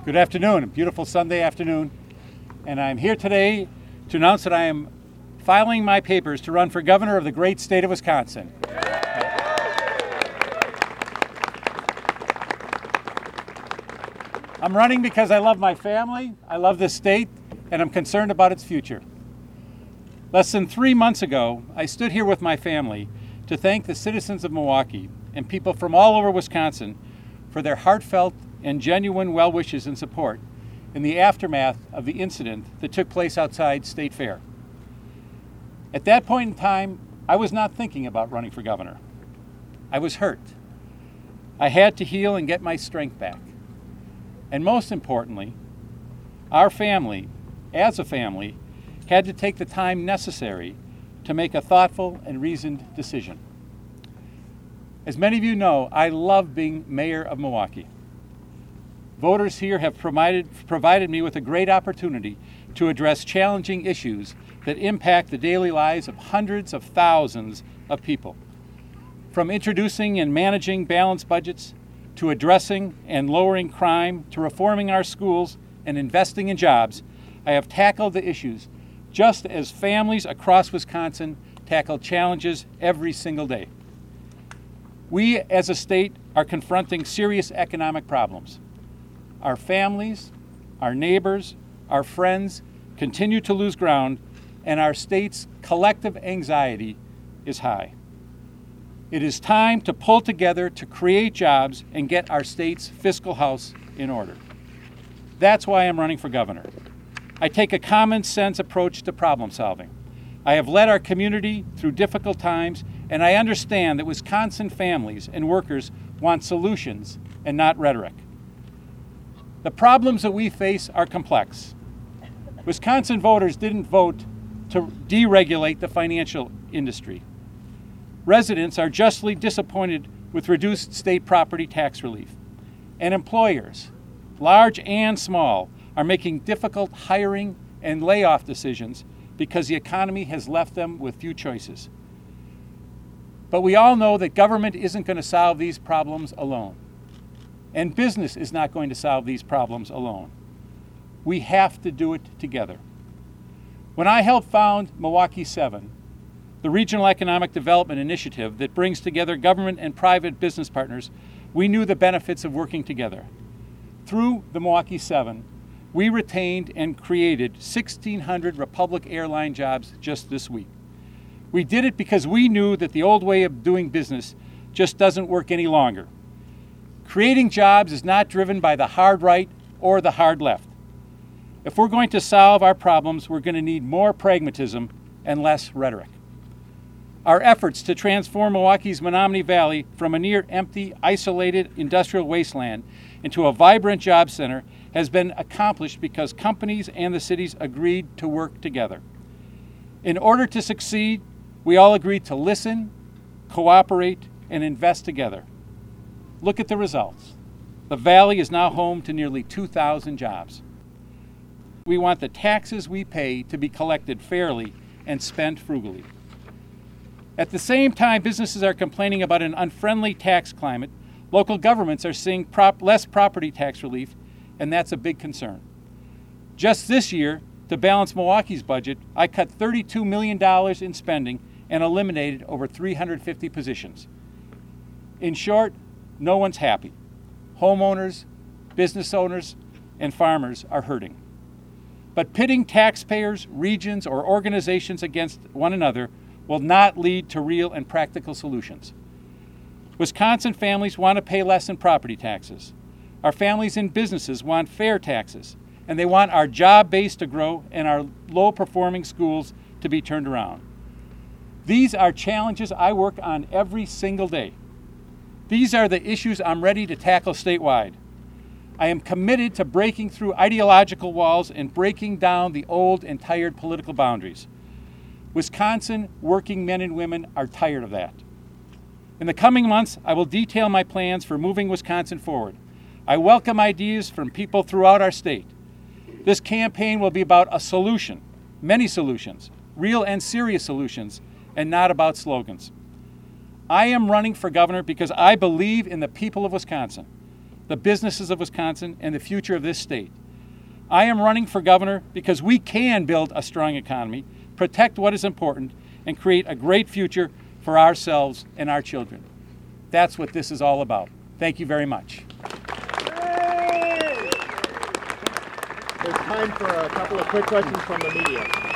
Good afternoon, a beautiful Sunday afternoon, and I'm here today to announce that I am filing my papers to run for governor of the great state of Wisconsin. I'm running because I love my family, I love this state, and I'm concerned about its future. Less than 3 months ago, I stood here with my family to thank the citizens of Milwaukee and people from all over Wisconsin for their heartfelt and genuine well wishes and support in the aftermath of the incident that took place outside State Fair. At that point in time, I was not thinking about running for governor. I was hurt. I had to heal and get my strength back. And most importantly, our family, as a family, had to take the time necessary to make a thoughtful and reasoned decision. As many of you know, I love being mayor of Milwaukee. Voters here have provided me with a great opportunity to address challenging issues that impact the daily lives of hundreds of thousands of people. From introducing and managing balanced budgets, to addressing and lowering crime, to reforming our schools and investing in jobs, I have tackled the issues just as families across Wisconsin tackle challenges every single day. We as a state are confronting serious economic problems. Our families, our neighbors, our friends continue to lose ground, and our state's collective anxiety is high. It is time to pull together to create jobs and get our state's fiscal house in order. That's why I'm running for governor. I take a common sense approach to problem solving. I have led our community through difficult times, and I understand that Wisconsin families and workers want solutions and not rhetoric. The problems that we face are complex. Wisconsin voters didn't vote to deregulate the financial industry. Residents are justly disappointed with reduced state property tax relief. And employers, large and small, are making difficult hiring and layoff decisions because the economy has left them with few choices. But we all know that government isn't going to solve these problems alone. And business is not going to solve these problems alone. We have to do it together. When I helped found Milwaukee 7, the Regional Economic Development Initiative that brings together government and private business partners, we knew the benefits of working together. Through the Milwaukee 7, we retained and created 1,600 Republic Airline jobs just this week. We did it because we knew that the old way of doing business just doesn't work any longer. Creating jobs is not driven by the hard right or the hard left. If we're going to solve our problems, we're going to need more pragmatism and less rhetoric. Our efforts to transform Milwaukee's Menominee Valley from a near empty, isolated industrial wasteland into a vibrant job center has been accomplished because companies and the cities agreed to work together. In order to succeed, we all agreed to listen, cooperate, and invest together. Look at the results. The Valley is now home to nearly 2,000 jobs. We want the taxes we pay to be collected fairly and spent frugally. At the same time, businesses are complaining about an unfriendly tax climate. Local governments are seeing less property tax relief, and that's a big concern. Just this year, to balance Milwaukee's budget, I cut $32 million in spending and eliminated over 350 positions. In short, no one's happy. Homeowners, business owners, and farmers are hurting. But pitting taxpayers, regions, or organizations against one another will not lead to real and practical solutions. Wisconsin families want to pay less in property taxes. Our families and businesses want fair taxes, and they want our job base to grow and our low-performing schools to be turned around. These are challenges I work on every single day. These are the issues I'm ready to tackle statewide. I am committed to breaking through ideological walls and breaking down the old and tired political boundaries. Wisconsin working men and women are tired of that. In the coming months, I will detail my plans for moving Wisconsin forward. I welcome ideas from people throughout our state. This campaign will be about a solution, many solutions, real and serious solutions, and not about slogans. I am running for governor because I believe in the people of Wisconsin. the businesses of Wisconsin, and the future of this state. I am running for governor because we can build a strong economy, protect what is important, and create a great future for ourselves and our children. That's what this is all about. Thank you very much. There's time for a couple of quick questions from the media.